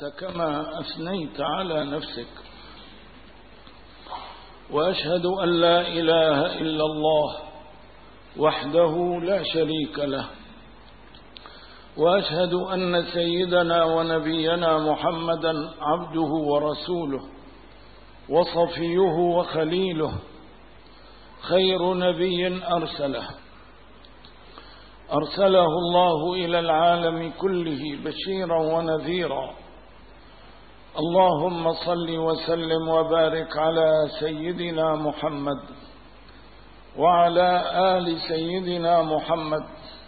كما أثنيت على نفسك، وأشهد أن لا إله إلا الله وحده لا شريك له، وأشهد أن سيدنا ونبينا محمدا عبده ورسوله وصفيه وخليله، خير نبي أرسله الله إلى العالم كله بشيرا ونذيرا. اللهم صل وسلم وبارك على سيدنا محمد وعلى آل سيدنا محمد،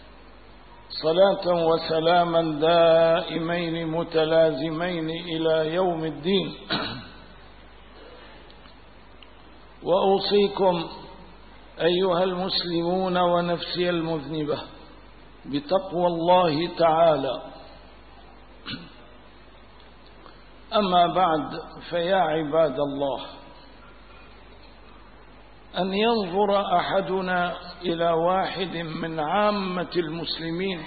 صلاة وسلاما دائمين متلازمين إلى يوم الدين. وأوصيكم أيها المسلمون ونفسي المذنبة بتقوى الله تعالى. أما بعد، فيا عباد الله، أن ينظر أحدنا إلى واحد من عامة المسلمين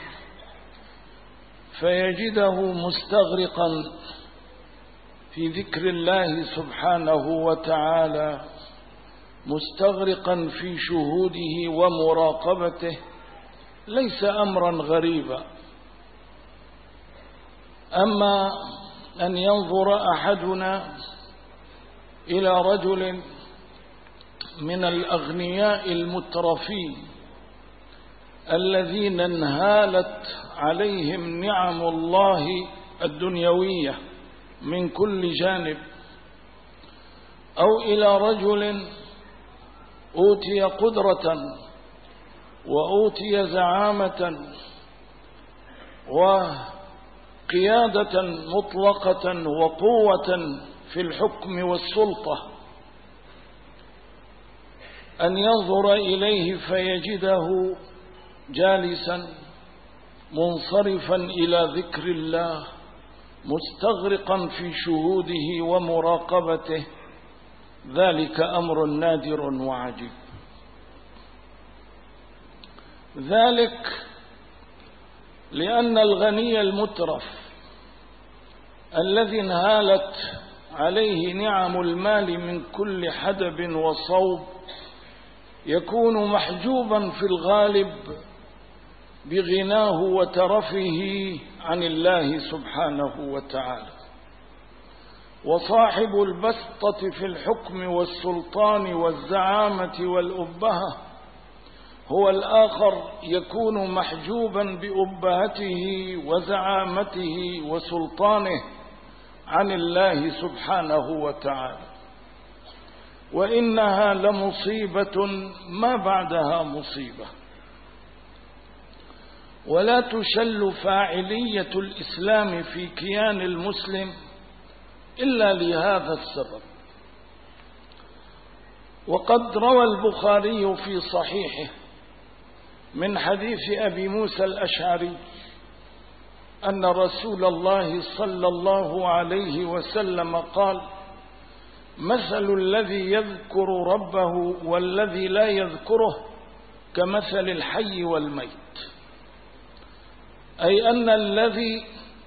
فيجده مستغرقا في ذكر الله سبحانه وتعالى، مستغرقا في شهوده ومراقبته، ليس أمرا غريبا. أما أن ينظر أحدنا إلى رجل من الأغنياء المترفين الذين انهالت عليهم نعم الله الدنيوية من كل جانب، أو إلى رجل أوتي قدرة وأوتي زعامة وقيادة مطلقة وقوة في الحكم والسلطة، أن ينظر إليه فيجده جالسا منصرفا إلى ذكر الله، مستغرقا في شهوده ومراقبته، ذلك أمر نادر وعجيب. ذلك لأن الغني المترف الذي انهالت عليه نعم المال من كل حدب وصوب يكون محجوبا في الغالب بغناه وترفه عن الله سبحانه وتعالى. وصاحب البسطة في الحكم والسلطان والزعامة والأبهة هو الآخر يكون محجوبا بأبهته وزعامته وسلطانه عن الله سبحانه وتعالى. وإنها لمصيبة ما بعدها مصيبة. ولا تشل فاعلية الإسلام في كيان المسلم إلا لهذا السبب. وقد روى البخاري في صحيحه من حديث أبي موسى الأشعري أن رسول الله صلى الله عليه وسلم قال: مثل الذي يذكر ربه والذي لا يذكره كمثل الحي والميت. أي أن الذي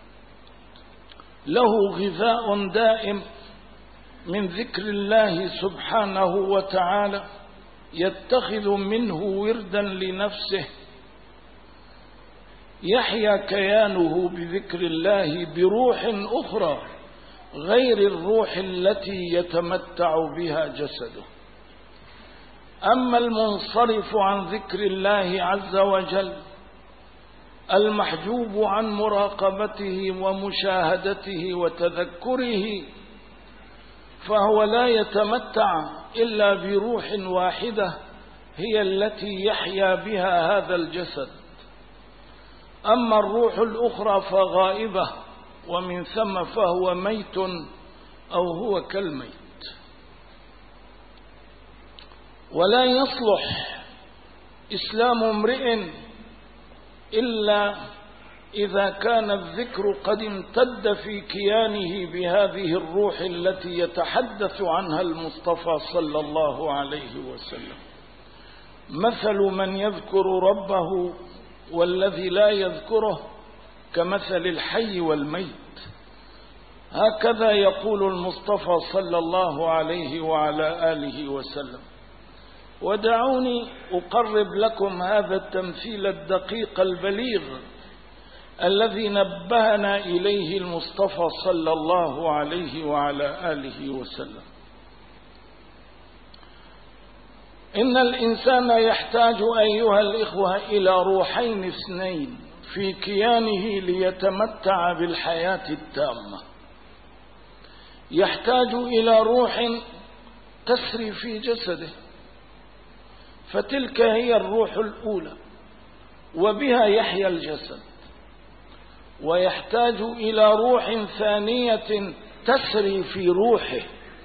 له غذاء دائم من ذكر الله سبحانه وتعالى يتخذ منه وردا لنفسه، يحيا كيانه بذكر الله بروح أخرى غير الروح التي يتمتع بها جسده. أما المنصرف عن ذكر الله عز وجل المحجوب عن مراقبته ومشاهدته وتذكره، فهو لا يتمتع إلا بروح واحدة هي التي يحيا بها هذا الجسد. أما الروح الأخرى فغائبة، ومن ثم فهو ميت أو هو كالميت. ولا يصلح إسلام امرئ إلا إذا كان الذكر قد امتد في كيانه بهذه الروح التي يتحدث عنها المصطفى صلى الله عليه وسلم. مثل من يذكر ربه والذي لا يذكره كمثل الحي والميت. هكذا يقول المصطفى صلى الله عليه وعلى آله وسلم. ودعوني أقرب لكم هذا التمثيل الدقيق البليغ الذي نبهنا إليه المصطفى صلى الله عليه وعلى آله وسلم. إن الإنسان يحتاج أيها الإخوة إلى روحين اثنين في كيانه ليتمتع بالحياة التامة. يحتاج إلى روح تسري في جسده، فتلك هي الروح الأولى وبها يحيا الجسد. ويحتاج إلى روح ثانية تسري في روحه،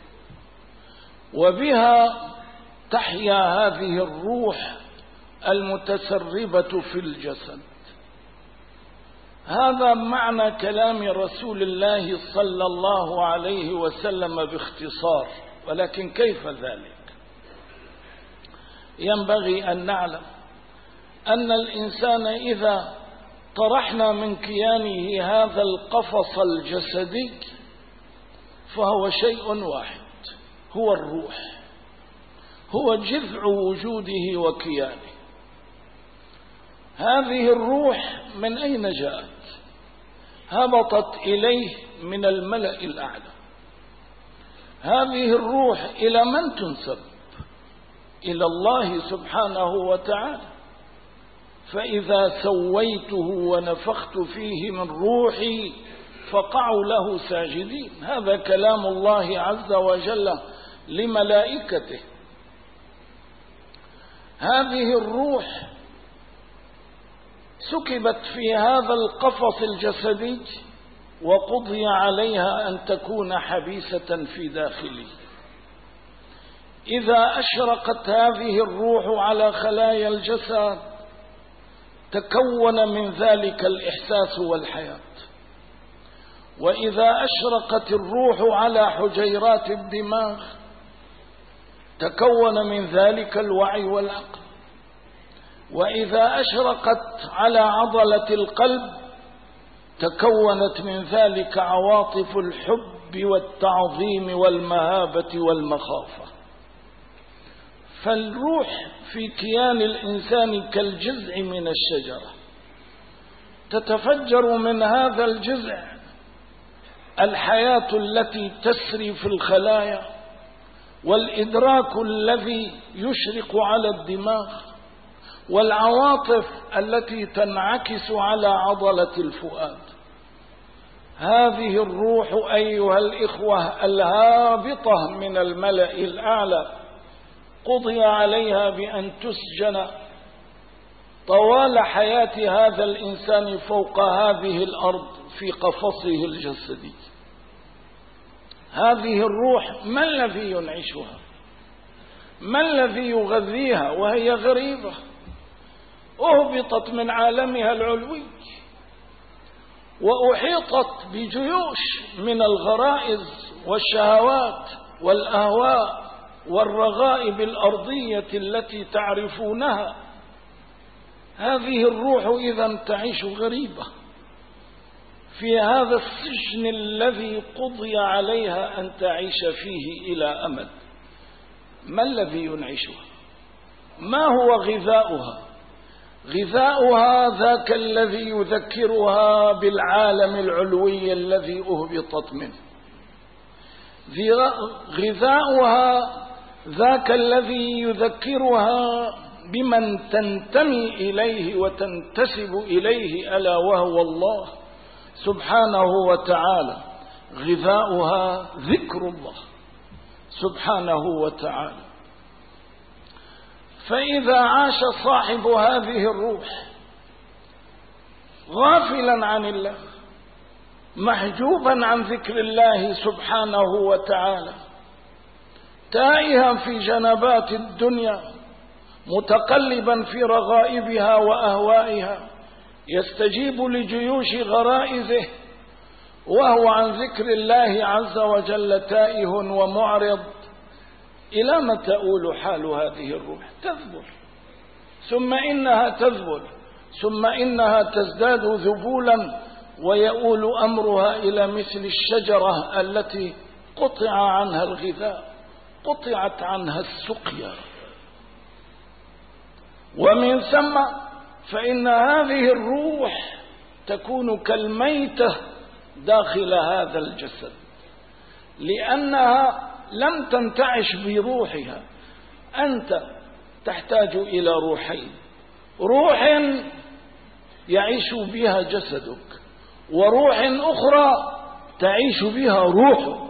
وبها تحيا هذه الروح المتسربة في الجسد. هذا معنى كلام رسول الله صلى الله عليه وسلم باختصار، ولكن كيف ذلك؟ ينبغي أن نعلم أن الإنسان إذا طرحنا من كيانه هذا القفص الجسدي فهو شيء واحد، هو الروح، هو جذع وجوده وكيانه. هذه الروح من أين جاءت؟ هبطت إليه من الملأ الأعلى. هذه الروح إلى من تنسب؟ إلى الله سبحانه وتعالى. فإذا سويته ونفخت فيه من روحي فقعوا له ساجدين. هذا كلام الله عز وجل لملائكته. هذه الروح سكبت في هذا القفص الجسدي وقضي عليها أن تكون حبيسة في داخله. إذا أشرقت هذه الروح على خلايا الجسد تكون من ذلك الإحساس والحياة. وإذا أشرقت الروح على حجيرات الدماغ تكون من ذلك الوعي والعقل. وإذا أشرقت على عضلة القلب تكونت من ذلك عواطف الحب والتعظيم والمهابة والمخافة. فالروح في كيان الإنسان كالجذع من الشجرة، تتفجر من هذا الجذع الحياة التي تسري في الخلايا، والإدراك الذي يشرق على الدماغ، والعواطف التي تنعكس على عضلة الفؤاد. هذه الروح أيها الإخوة الهابطة من الملأ الأعلى قضي عليها بأن تسجن طوال حياة هذا الإنسان فوق هذه الأرض في قفصه الجسدي. هذه الروح ما الذي ينعشها؟ ما الذي يغذيها وهي غريبة؟ أهبطت من عالمها العلوي وأحيطت بجيوش من الغرائز والشهوات والأهواء والرغائب الأرضية التي تعرفونها. هذه الروح إذا تعيش غريبة في هذا السجن الذي قضي عليها أن تعيش فيه إلى أمد. ما الذي ينعشها؟ ما هو غذاؤها؟ غذاؤها ذاك الذي يذكرها بالعالم العلوي الذي أهبطت منه. غذاؤها ذاك الذي يذكرها بمن تنتمي إليه وتنتسب إليه، ألا وهو الله سبحانه وتعالى. غذاؤها ذكر الله سبحانه وتعالى. فإذا عاش صاحب هذه الروح غافلا عن الله، محجوبا عن ذكر الله سبحانه وتعالى، تائها في جنبات الدنيا، متقلبا في رغائبها وأهوائها، يستجيب لجيوش غرائزه وهو عن ذكر الله عز وجل تائه ومعرض. إلى ما تؤول حال هذه الروح؟ تذبل، ثم إنها تذبل، ثم إنها تزداد ذبولا ويؤول أمرها إلى مثل الشجرة التي قطع عنها الغذاء، قطعت عنها السقيا. ومن ثم فإن هذه الروح تكون كالميتة داخل هذا الجسد، لأنها لم تنتعش بروحها. أنت تحتاج إلى روحين، روح يعيش بها جسدك، وروح أخرى تعيش بها روحك.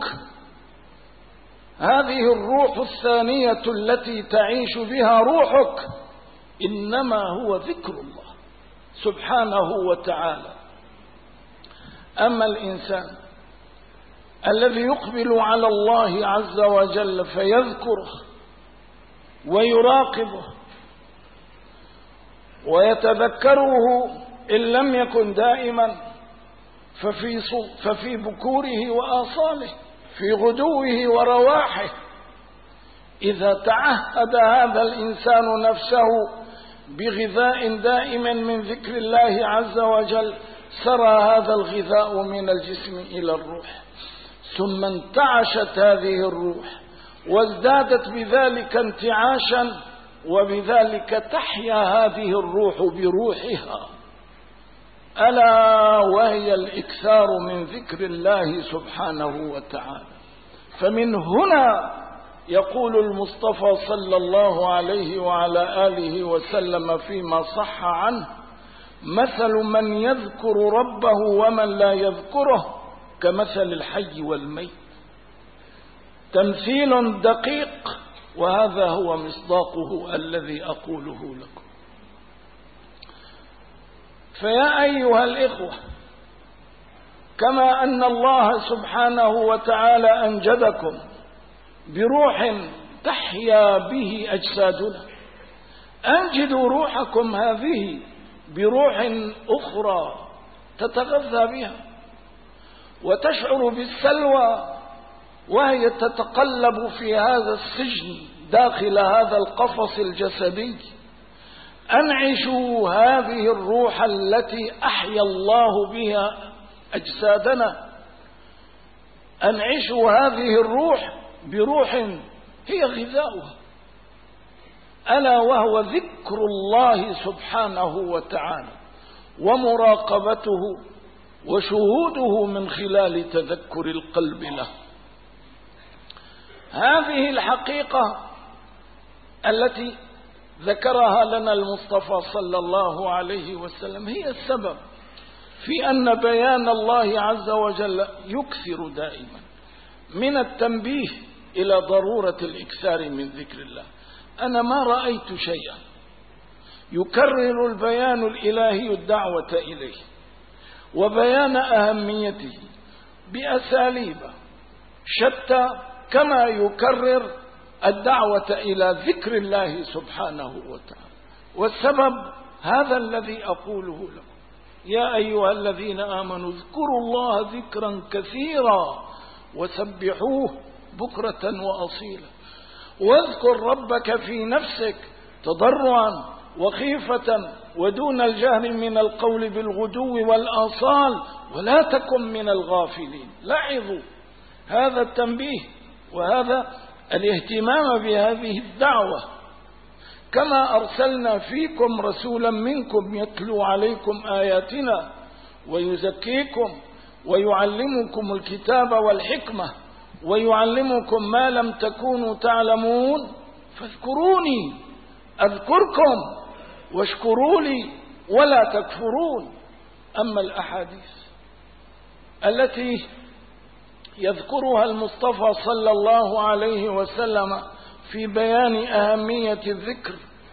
هذه الروح الثانية التي تعيش بها روحك إنما هو ذكر الله سبحانه وتعالى. أما الإنسان الذي يقبل على الله عز وجل فيذكره ويراقبه ويتذكره إن لم يكن دائما ففي بكوره وآصاله، في غدوه ورواحه، إذا تعهد هذا الإنسان نفسه بغذاء دائم من ذكر الله عز وجل سرى هذا الغذاء من الجسم إلى الروح، ثم انتعشت هذه الروح وازدادت بذلك انتعاشا، وبذلك تحيا هذه الروح بروحها، ألا وهي الإكثار من ذكر الله سبحانه وتعالى. فمن هنا يقول المصطفى صلى الله عليه وعلى آله وسلم فيما صح عنه: مثل من يذكر ربه ومن لا يذكره كمثل الحي والميت. تمثيل دقيق، وهذا هو مصداقه الذي أقوله لكم. فيا أيها الإخوة، كما أن الله سبحانه وتعالى أنجدكم بروح تحيا به أجسادنا، أنجدوا روحكم هذه بروح أخرى تتغذى بها وتشعر بالسلوى وهي تتقلب في هذا السجن داخل هذا القفص الجسدي. أنعشوا هذه الروح التي أحيا الله بها أجسادنا، أنعشوا هذه الروح بروح هي غذاؤها، ألا وهو ذكر الله سبحانه وتعالى ومراقبته وشهوده من خلال تذكر القلب له. هذه الحقيقة التي ذكرها لنا المصطفى صلى الله عليه وسلم هي السبب في أن بيان الله عز وجل يكثر دائما من التنبيه إلى ضرورة الإكثار من ذكر الله. أنا ما رأيت شيئا يكرر البيان الإلهي الدعوة إليه وبيان أهميته بأساليب شتى كما يكرر الدعوة إلى ذكر الله سبحانه وتعالى. والسبب هذا الذي أقوله لكم: يا أيها الذين آمنوا اذكروا الله ذكرا كثيرا وسبحوه بكرة وأصيلا، واذكر ربك في نفسك تضرعا وخيفة ودون الجهر من القول بالغدو والآصال ولا تكن من الغافلين. لاحظوا هذا التنبيه وهذا الاهتمام بهذه الدعوة. كما أرسلنا فيكم رسولا منكم يتلو عليكم آياتنا ويزكيكم ويعلمكم الكتاب والحكمة ويعلمكم ما لم تكونوا تعلمون فاذكروني أذكركم واشكروا لي ولا تكفرون. أما الأحاديث التي يذكرها المصطفى صلى الله عليه وسلم في بيان أهمية الذكر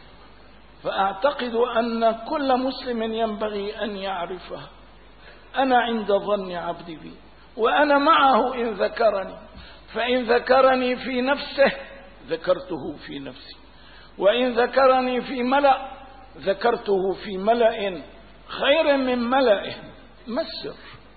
فأعتقد أن كل مسلم ينبغي أن يعرفها. أنا عند ظن عبدي بي وأنا معه إن ذكرني، فإن ذكرني في نفسه ذكرته في نفسي، وإن ذكرني في ملأ ذكرته في ملأ خير من ملئه. ما السر؟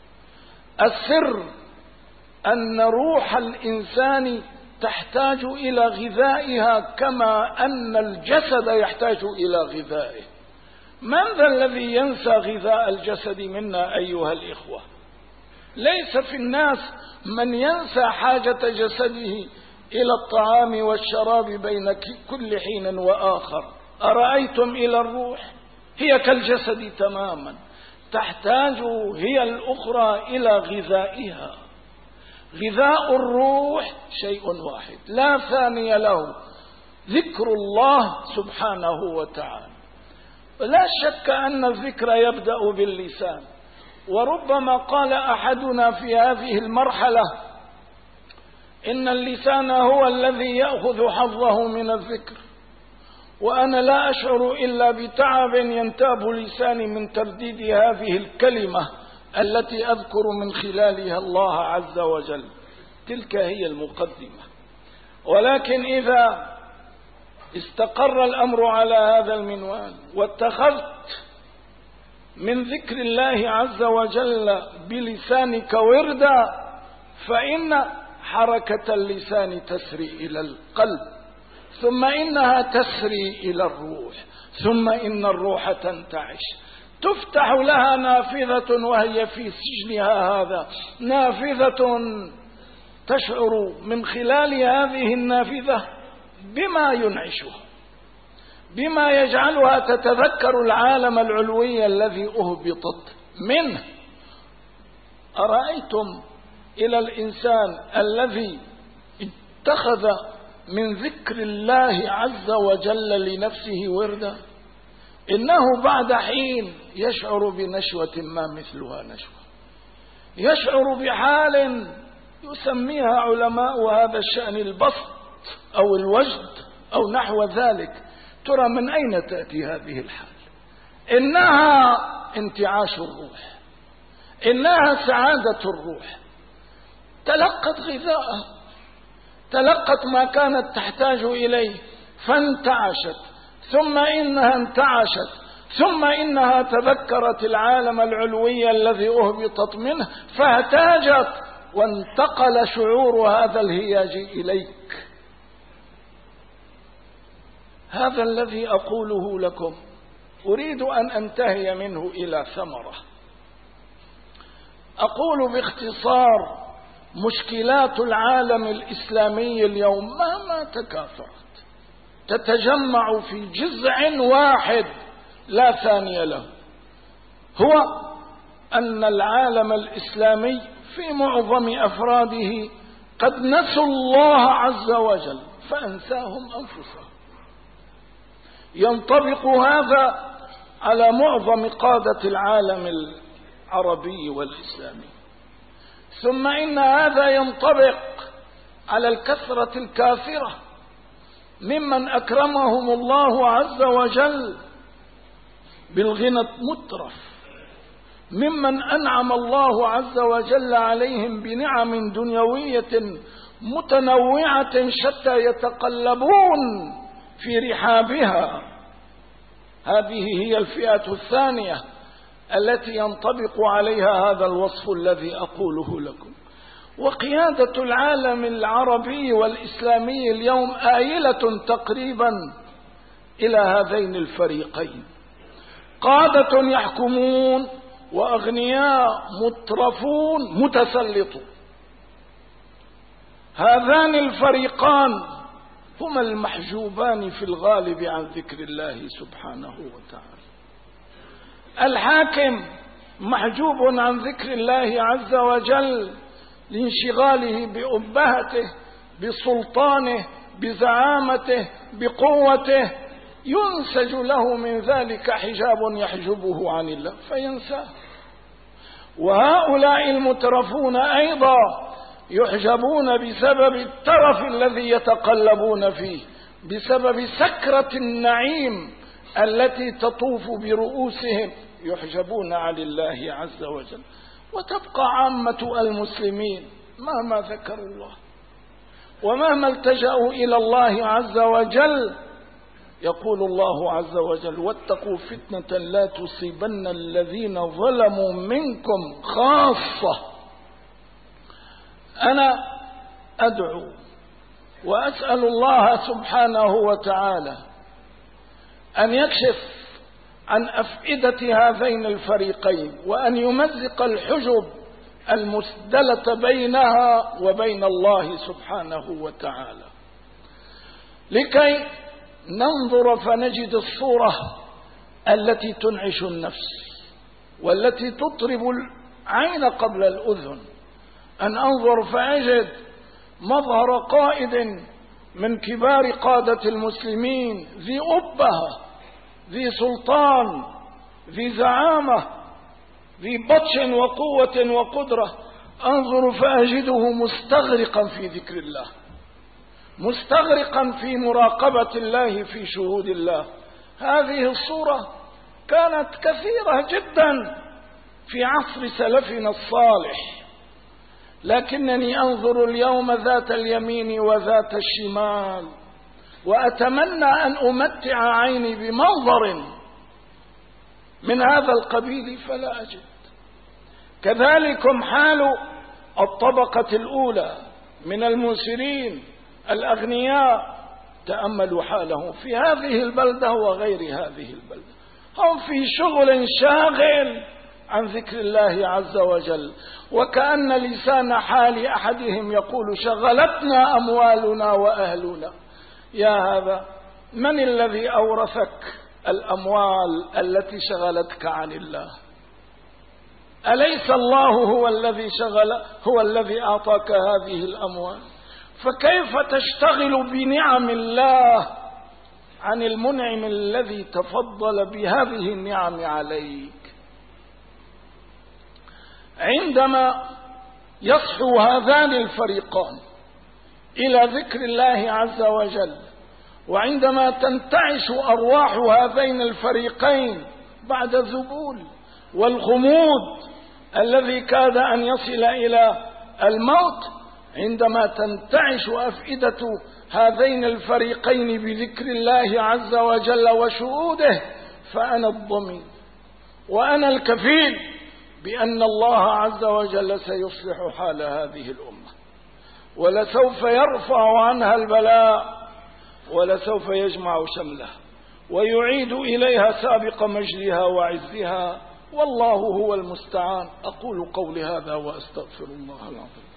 السر أن روح الإنسان تحتاج إلى غذائها كما أن الجسد يحتاج إلى غذائه. من ذا الذي ينسى غذاء الجسد منا أيها الإخوة؟ ليس في الناس من ينسى حاجة جسده إلى الطعام والشراب بين كل حين وآخر. أرأيتم إلى الروح؟ هي كالجسد تماما، تحتاج هي الأخرى إلى غذائها. غذاء الروح شيء واحد لا ثاني له، ذكر الله سبحانه وتعالى. لا شك أن الذكر يبدأ باللسان، وربما قال أحدنا في هذه المرحلة إن اللسان هو الذي يأخذ حظه من الذكر، وأنا لا أشعر إلا بتعب ينتاب لساني من ترديد هذه الكلمة التي أذكر من خلالها الله عز وجل. تلك هي المقدمة. ولكن إذا استقر الأمر على هذا المنوال واتخذت من ذكر الله عز وجل بلسانك وردا، فإن حركة اللسان تسري إلى القلب، ثم إنها تسري إلى الروح، ثم إن الروح تنتعش، تفتح لها نافذة، وهي في سجنها هذا نافذة تشعر من خلال هذه النافذة بما ينعشها، بما يجعلها تتذكر العالم العلوي الذي أهبطت منه. أرأيتم إلى الإنسان الذي اتخذ من ذكر الله عز وجل لنفسه وردا، إنه بعد حين يشعر بنشوة ما مثلها نشوة، يشعر بحال يسميها علماء هذا الشأن البسط أو الوجد أو نحو ذلك. ترى من أين تأتي هذه الحال؟ إنها انتعاش الروح، إنها سعادة الروح، تلقت غذاءها، تلقت ما كانت تحتاج إليه فانتعشت، ثم إنها انتعشت، ثم إنها تذكرت العالم العلوي الذي أهبطت منه فاهتاجت، وانتقل شعور هذا الهياج إليك. هذا الذي أقوله لكم أريد أن أنتهي منه إلى ثمرة. أقول باختصار: مشكلات العالم الإسلامي اليوم مهما تكاثرت تتجمع في جذع واحد لا ثاني له، هو أن العالم الإسلامي في معظم أفراده قد نسوا الله عز وجل فأنساهم أنفسهم. ينطبق هذا على معظم قادة العالم العربي والإسلامي، ثم إن هذا ينطبق على الكثرة الكافرة ممن أكرمهم الله عز وجل بالغنى المترف، ممن أنعم الله عز وجل عليهم بنعم دنيوية متنوعة شتى يتقلبون في رحابها. هذه هي الفئة الثانية التي ينطبق عليها هذا الوصف الذي أقوله لكم. وقيادة العالم العربي والإسلامي اليوم آيلة تقريبا إلى هذين الفريقين: قادة يحكمون، وأغنياء مترفون متسلطون. هذان الفريقان هما المحجوبان في الغالب عن ذكر الله سبحانه وتعالى. الحاكم محجوب عن ذكر الله عز وجل لانشغاله بأبهته، بسلطانه، بزعامته، بقوته، ينسج له من ذلك حجاب يحجبه عن الله فينساه. وهؤلاء المترفون أيضا يحجبون بسبب الترف الذي يتقلبون فيه، بسبب سكرة النعيم التي تطوف برؤوسهم، يحجبون عن الله عز وجل. وتبقى عامة المسلمين مهما ذكروا الله ومهما التجأوا إلى الله عز وجل، يقول الله عز وجل: واتقوا فتنة لا تصيبن الذين ظلموا منكم خاصة. أنا أدعو وأسأل الله سبحانه وتعالى أن يكشف عن أفئدة هذين الفريقين، وأن يمزق الحجب المسدلة بينها وبين الله سبحانه وتعالى، لكي ننظر فنجد الصورة التي تنعش النفس والتي تطرب العين قبل الأذن. أن أنظر فأجد مظهر قائد من كبار قادة المسلمين، ذي أبهة، ذي سلطان، ذي زعامة، ذي بطش وقوة وقدرة، أنظر فأجده مستغرقا في ذكر الله، مستغرقا في مراقبة الله، في شهود الله. هذه الصورة كانت كثيرة جدا في عصر سلفنا الصالح، لكنني أنظر اليوم ذات اليمين وذات الشمال، وأتمنى أن أمتع عيني بمنظر من هذا القبيل فلا أجد. كذلكم حال الطبقة الأولى من المنسرين الأغنياء، تأملوا حالهم في هذه البلدة وغير هذه البلدة، هم في شغل شاغل عن ذكر الله عز وجل، وكأن لسان حال أحدهم يقول: شغلتنا أموالنا وأهلنا. يا هذا، من الذي أورثك الأموال التي شغلتك عن الله؟ أليس الله هو الذي أعطاك هذه الأموال؟ فكيف تشتغل بنعم الله عن المنعم الذي تفضل بهذه النعم عليك؟ عندما يصحو هذان الفريقان إلى ذكر الله عز وجل، وعندما تنتعش أرواح هذين الفريقين بعد الذبول والغموض الذي كاد أن يصل إلى الموت، عندما تنتعش أفئدة هذين الفريقين بذكر الله عز وجل وشهوده، فأنا الضمين وأنا الكفيل بأن الله عز وجل سيصلح حال هذه الأمة، ولسوف يرفع عنها البلاء، ولسوف يجمع شملها ويعيد إليها سابق مجدها وعزها، والله هو المستعان. أقول قولي هذا وأستغفر الله العظيم.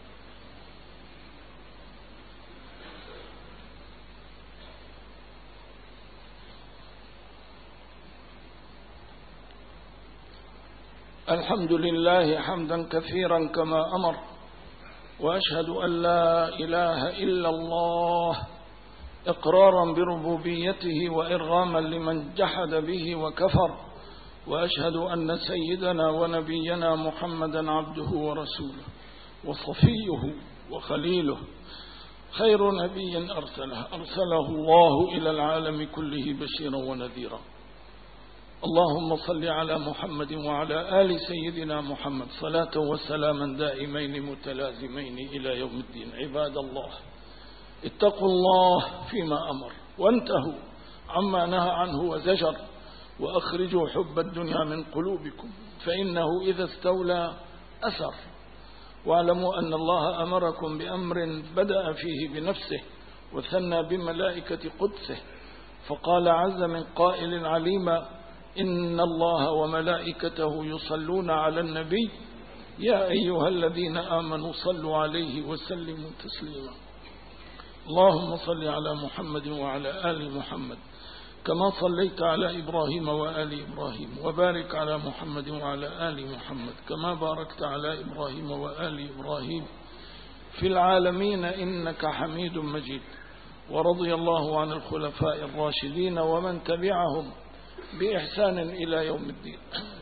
الحمد لله حمدا كثيرا كما أمر، وأشهد أن لا إله إلا الله إقرارا بربوبيته وإرغاما لمن جحد به وكفر، وأشهد أن سيدنا ونبينا محمدا عبده ورسوله وصفيه وخليله، خير نبي أرسله الله إلى العالم كله بشيرا ونذيرا. اللهم صل على محمد وعلى آل سيدنا محمد صلاة وسلاما دائمين متلازمين إلى يوم الدين. عباد الله، اتقوا الله فيما أمر، وانتهوا عما نهى عنه وزجر، وأخرجوا حب الدنيا من قلوبكم، فإنه إذا استولى أثر. واعلموا أن الله أمركم بأمر بدأ فيه بنفسه وثنى بملائكة قدسه، فقال عز من قائل عليما: إن الله وملائكته يصلون على النبي يا أيها الذين آمنوا صلوا عليه وسلموا تسليما. اللهم صل على محمد وعلى آل محمد كما صليت على إبراهيم وآل إبراهيم، وبارك على محمد وعلى آل محمد كما باركت على إبراهيم وآل إبراهيم في العالمين إنك حميد مجيد. ورضي الله عن الخلفاء الراشدين ومن تبعهم بإحسان إلى يوم الدين.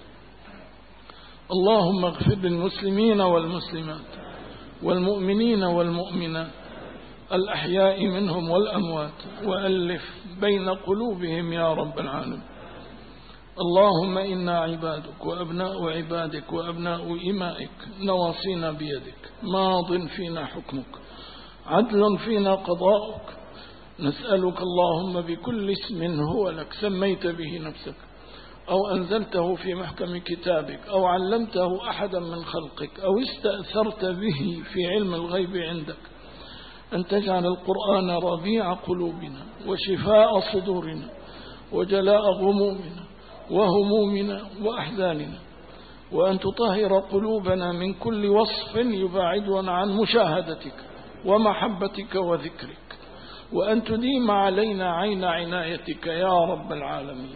اللهم اغفر للمسلمين والمسلمات والمؤمنين والمؤمنات الأحياء منهم والأموات، وألف بين قلوبهم يا رب العالمين. اللهم إنا عبادك وأبناء عبادك وأبناء إمائك، نواصينا بيدك، ماض فينا حكمك، عدل فينا قضاؤك. نسألك اللهم بكل اسم هو لك سميت به نفسك أو أنزلته في محكم كتابك أو علمته أحدا من خلقك أو استأثرت به في علم الغيب عندك، أن تجعل القرآن ربيع قلوبنا وشفاء صدورنا وجلاء غمومنا وهمومنا وأحزاننا، وأن تطهر قلوبنا من كل وصف يباعدنا عن مشاهدتك ومحبتك وذكرك، وأن تديم علينا عين عنايتك يا رب العالمين.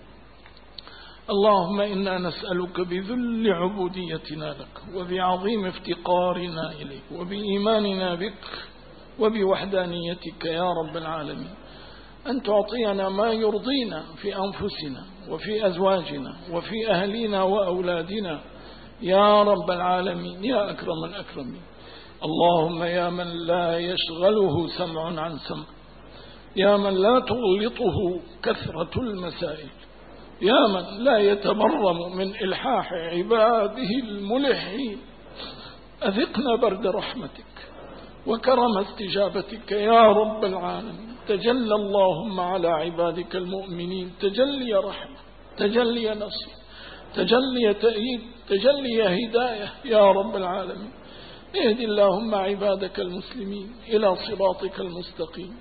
اللهم إنا نسألك بذل عبوديتنا لك وبعظيم افتقارنا إليك وبإيماننا بك وبوحدانيتك يا رب العالمين أن تعطينا ما يرضينا في أنفسنا وفي أزواجنا وفي أهلنا وأولادنا يا رب العالمين يا أكرم الأكرمين. اللهم يا من لا يشغله سمع عن سمع، يا من لا تغلطه كثرة المسائل، يا من لا يتبرم من إلحاح عباده الملحين، أذقنا برد رحمتك وكرم استجابتك يا رب العالمين. تجلى اللهم على عبادك المؤمنين تجلي رحمة، تجلي نصر، تجلي تأييد، تجلي هداية يا رب العالمين. اهد اللهم عبادك المسلمين إلى صراطك المستقيم،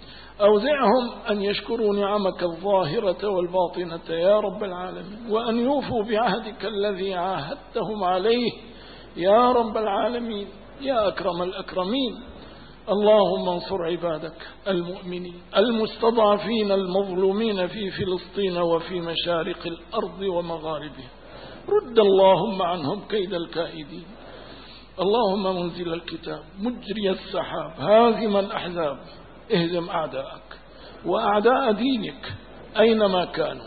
أوزعهم أن يشكروا نعمك الظاهرة والباطنة يا رب العالمين، وأن يوفوا بعهدك الذي عاهدتهم عليه يا رب العالمين يا أكرم الأكرمين. اللهم انصر عبادك المؤمنين المستضعفين المظلومين في فلسطين وفي مشارق الأرض ومغاربها، رد اللهم عنهم كيد الكائدين. اللهم منزل الكتاب مجري السحاب هازم الأحزاب، اهزم أعداءك وأعداء دينك أينما كانوا.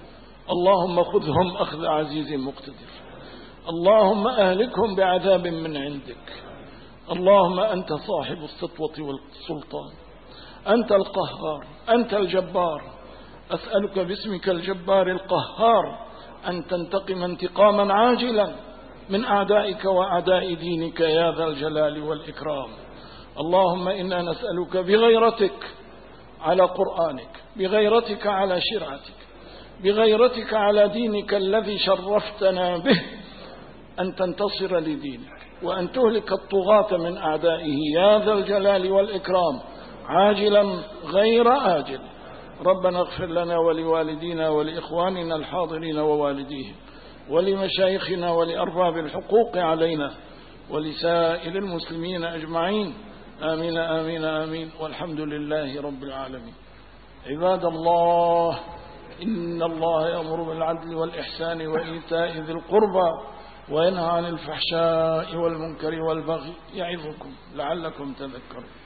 اللهم خذهم أخذ عزيز مقتدر، اللهم أهلكهم بعذاب من عندك. اللهم أنت صاحب السطوة والسلطان، أنت القهار، أنت الجبار. أسألك باسمك الجبار القهار أن تنتقم انتقاما عاجلا من أعدائك وأعداء دينك يا ذا الجلال والإكرام. اللهم إنا نسألك بغيرتك على قرآنك، بغيرتك على شرعتك، بغيرتك على دينك الذي شرفتنا به أن تنتصر لدينك وأن تهلك الطغاة من أعدائه يا ذا الجلال والإكرام عاجلا غير آجل. ربنا اغفر لنا ولوالدينا ولإخواننا الحاضرين ووالديهم ولمشايخنا ولأرباب الحقوق علينا ولسائر المسلمين أجمعين، آمين آمين آمين، والحمد لله رب العالمين. عباد الله، إن الله يأمر بالعدل والإحسان وإيتاء ذي القربى وينهى عن الفحشاء والمنكر والبغي يعظكم لعلكم تذكرون.